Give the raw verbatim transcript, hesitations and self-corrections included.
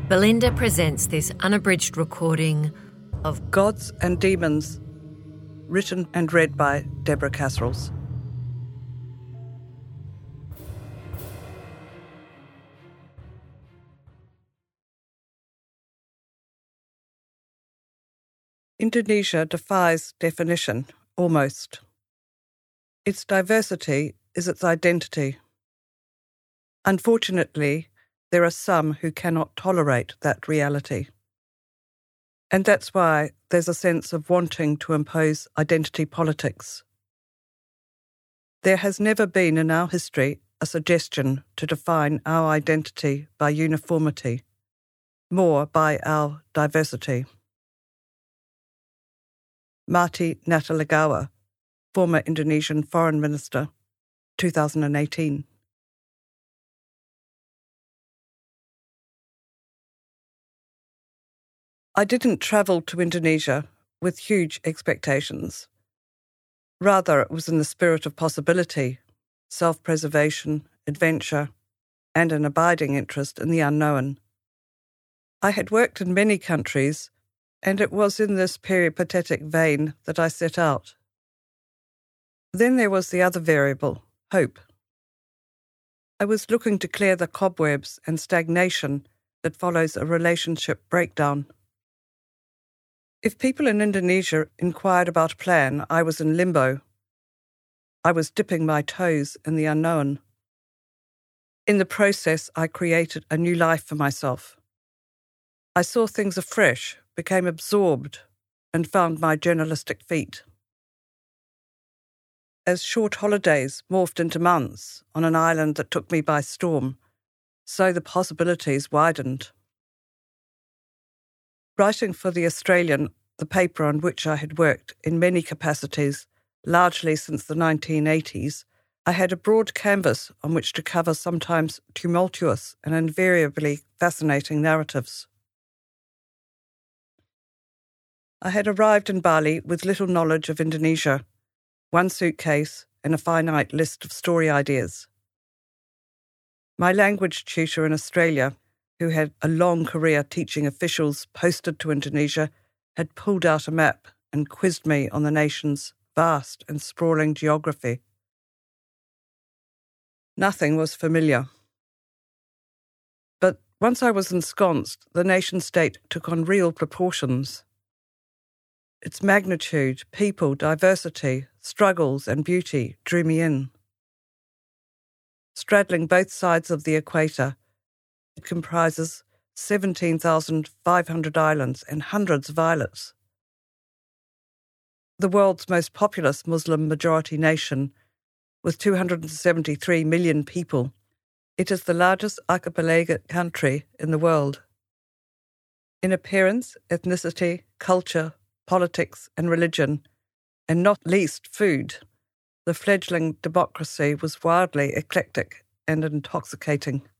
Belinda presents this unabridged recording of Gods and Demons, written and read by Deborah Casserols. Indonesia defies definition, almost. Its diversity is its identity. Unfortunately, there are some who cannot tolerate that reality. And that's why there's a sense of wanting to impose identity politics. There has never been in our history a suggestion to define our identity by uniformity, more by our diversity. Marty Natalegawa, former Indonesian Foreign Minister, two thousand eighteen. I didn't travel to Indonesia with huge expectations. Rather, it was in the spirit of possibility, self-preservation, adventure, and an abiding interest in the unknown. I had worked in many countries, and it was in this peripatetic vein that I set out. Then there was the other variable, hope. I was looking to clear the cobwebs and stagnation that follows a relationship breakdown. If people in Indonesia inquired about a plan, I was in limbo. I was dipping my toes in the unknown. In the process, I created a new life for myself. I saw things afresh, became absorbed, and found my journalistic feet. As short holidays morphed into months on an island that took me by storm, so the possibilities widened. Writing for The Australian, the paper on which I had worked in many capacities, largely since the nineteen eighties, I had a broad canvas on which to cover sometimes tumultuous and invariably fascinating narratives. I had arrived in Bali with little knowledge of Indonesia, one suitcase and a finite list of story ideas. My language tutor in Australia, who had a long career teaching officials posted to Indonesia, had pulled out a map and quizzed me on the nation's vast and sprawling geography. Nothing was familiar. But once I was ensconced, the nation-state took on real proportions. Its magnitude, people, diversity, struggles and beauty drew me in. Straddling both sides of the equator, it comprises seventeen thousand five hundred islands and hundreds of islets. The world's most populous Muslim-majority nation, with two hundred seventy-three million people, it is the largest archipelagic country in the world. In appearance, ethnicity, culture, politics and religion, and not least food, the fledgling democracy was wildly eclectic and intoxicating.